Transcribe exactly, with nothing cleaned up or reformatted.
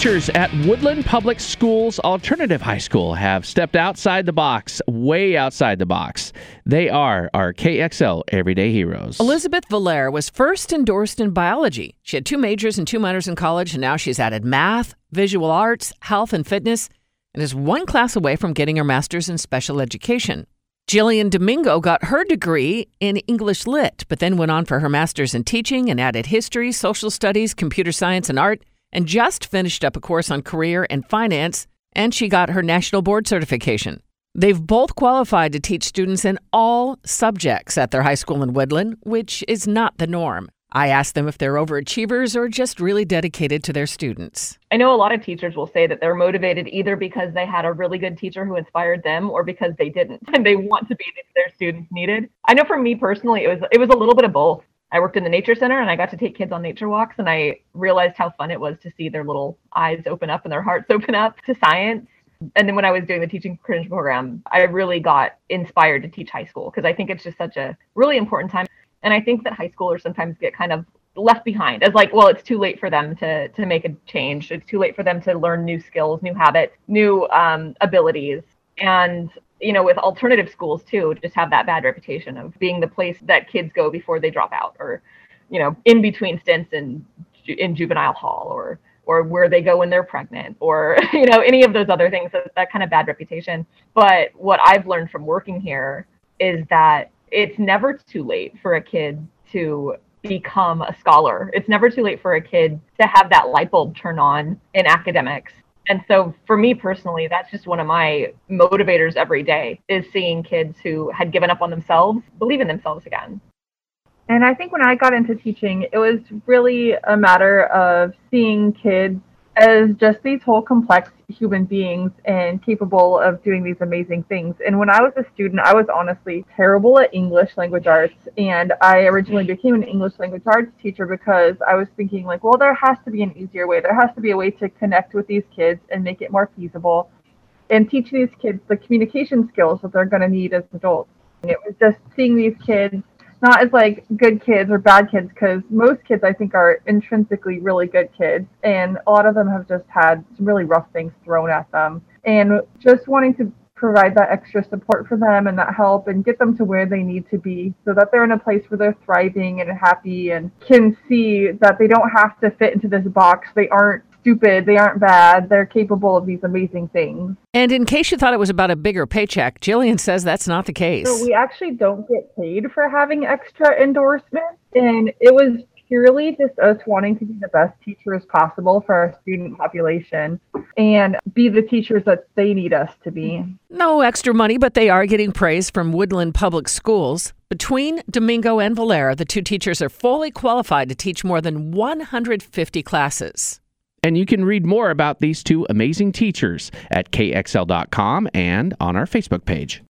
Teachers at Woodland Public Schools Alternative High School have stepped outside the box, way outside the box. They are our K X L Everyday Heroes. Elizabeth Valera was first endorsed in biology. She had two majors and two minors in college, and now she's added math, visual arts, health, and fitness, and is one class away from getting her master's in special education. Jillian Domingo got her degree in English Lit, but then went on for her master's in teaching and added history, social studies, computer science, and art, and just finished up a course on career and finance, and she got her national board certification. They've both qualified to teach students in all subjects at their high school in Woodland, which is not the norm. I asked them if they're overachievers or just really dedicated to their students. I know a lot of teachers will say that they're motivated either because they had a really good teacher who inspired them or because they didn't and they want to be their students needed. I know for me personally, it was it was a little bit of both. I worked in the nature center and I got to take kids on nature walks, and I realized how fun it was to see their little eyes open up and their hearts open up to science. And then when I was doing the teaching credential program, I really got inspired to teach high school because I think it's just such a really important time. And I think that high schoolers sometimes get kind of left behind as like, well, it's too late for them to to make a change. It's too late for them to learn new skills, new habits, new um, abilities. And you know, with alternative schools too, just have that bad reputation of being the place that kids go before they drop out, or, you know, in between stints in in juvenile hall, or or where they go when they're pregnant, or, you know, any of those other things, that, that kind of bad reputation. But what I've learned from working here is that it's never too late for a kid to become a scholar. It's never too late for a kid to have that light bulb turn on in academics. And so for me personally, that's just one of my motivators every day, is seeing kids who had given up on themselves believe in themselves again. And I think when I got into teaching, it was really a matter of seeing kids as just these whole complex human beings and capable of doing these amazing things. And when I was a student, I was honestly terrible at English language arts. And I originally became an English language arts teacher because I was thinking like, well, there has to be an easier way. There has to be a way to connect with these kids and make it more feasible and teach these kids the communication skills that they're going to need as adults. And it was just seeing these kids not as like good kids or bad kids, because most kids I think are intrinsically really good kids, and a lot of them have just had some really rough things thrown at them, and just wanting to provide that extra support for them and that help and get them to where they need to be so that they're in a place where they're thriving and happy and can see that they don't have to fit into this box. They aren't stupid, they aren't bad, they're capable of these amazing things. And in case you thought it was about a bigger paycheck, Jillian says that's not the case. So we actually don't get paid for having extra endorsements, and it was purely just us wanting to be the best teachers possible for our student population and be the teachers that they need us to be. No extra money, but they are getting praise from Woodland Public Schools. Between Domingo and Valera, the two teachers are fully qualified to teach more than one hundred fifty classes. And you can read more about these two amazing teachers at K X L dot com and on our Facebook page.